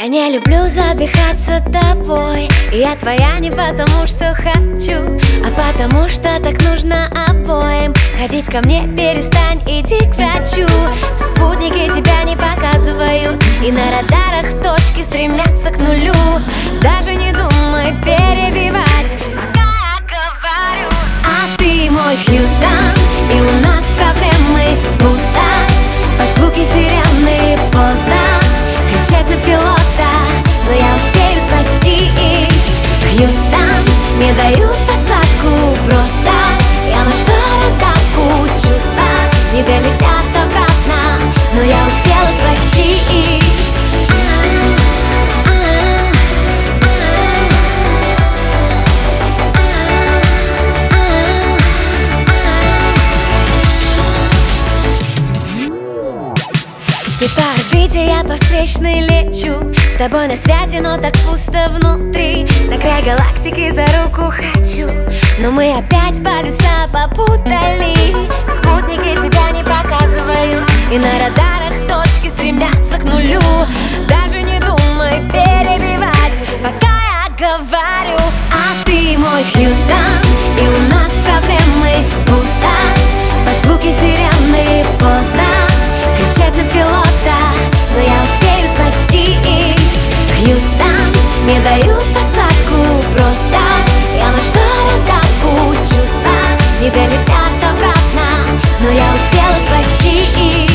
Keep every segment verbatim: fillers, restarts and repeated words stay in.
Я не люблю задыхаться тобой, и я твоя не потому, что хочу, а потому, что так нужно обоим. Ходить ко мне перестань, иди к врачу. Спутники тебя не показывают, и на радарах точки стремятся к нулю. Даже не думай перебивать, пока я говорю. А ты мой Хьюстон, и у нас проблемы пусто. Под звуки сирены поздно кричать на пилота, но я успею спастись. Хьюстон, мне дают посадку просто. Я нашла разгадку, чувства не долетят обратно, но я успела спастись. Ты по орбите, я по встречной лечу. С тобой на связи, но так пусто внутри. На край галактики за руку хочу, но мы опять полюса попутали. Спутники тебя не показывают, и на радарах точки стремятся к нулю. Даже не думай перебивать, пока я говорю. А ты мой Хьюстон, и у нас проблемы пусто. Под звуки сирены поздно кричать на пилота, но я успею спастись. Хьюстон, мне дают посадку просто. Я нашла разгадку, чувства не долетят обратно, но я успела спастись.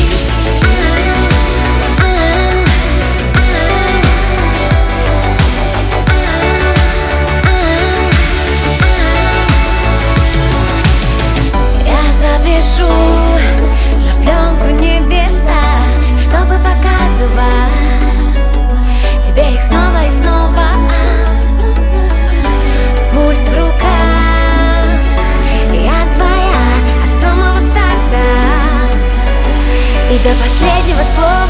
Я запишу на пленку небеса, чтобы показывать тебе их снова и снова. Пульс в руках, я твоя от самого старта и до последнего слова.